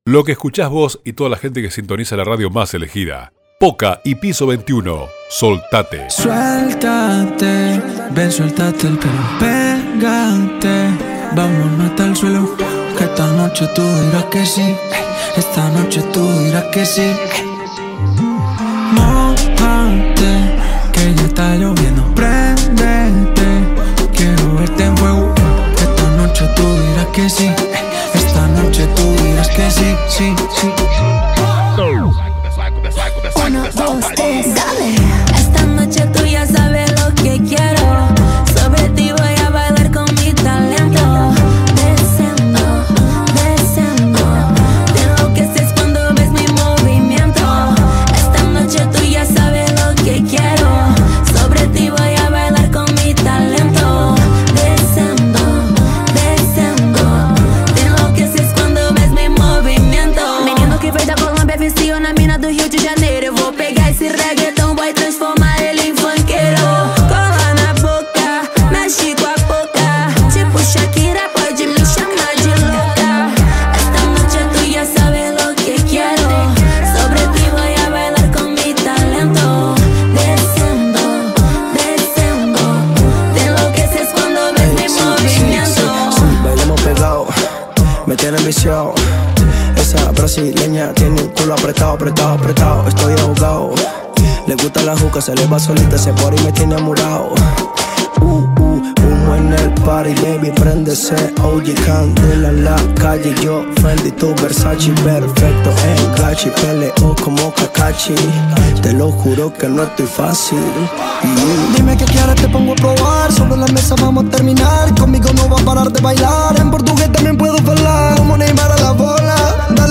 Lo que escuchás vos y toda la gente que sintoniza la radio más elegida. Poca y Piso 21. Soltate. Suéltate, ven, suéltate el pelo, pégate. Vámonos hasta el suelo, que esta noche tú dirás que sí. Esta noche tú dirás que sí. Mójate, que ya está lloviendo. Préndete, quiero verte en fuego. Que esta noche tú dirás que sí. Esta noche tú dirás que sí, sí, sí. 1, 2, 3, dale. Esta noche tú ya sabes lo que quiero. Sobre ti voy a bailar con mi talento. Descendo, descendo. Te enloqueces cuando ves mi movimiento. Esta noche tú ya sabes lo que quiero. Sobre ti voy a bailar con mi talento. Descendo, descendo. Te enloqueces cuando ves mi movimiento. Menino que veio da Colômbia, vestiu na mina do Rio de Janeiro. Eu vou pegar esse reggaeton, vai transformar ele em funkeiro. Cola na boca, mexe com a boca. Tipo Shakira, pode me chamar de louca. Esta noche tú ya sabes lo que quiero. Sobre ti voy a bailar con mi talento. Descendo, descendo. Te enloqueces cuando ves mi movimiento. Sí, bailemos pegado, me tiene viciado. Esa brasileña tiene un culo apretado, apretado, apretado. Estoy ahogado. Le gusta la juca, se le va solita, ese body me tiene amurado. Humo en el party, baby, préndese. OG Candela en la calle, yo Fendi, tu Versace. Perfecto en Gachi, peleo como Kakashi. Te lo juro que no estoy fácil. Dime qué quieres, te pongo a probar. Sobre la mesa vamos a terminar. Conmigo no va a parar de bailar. En portugués también puedo hablar. Como Neymar a la bola.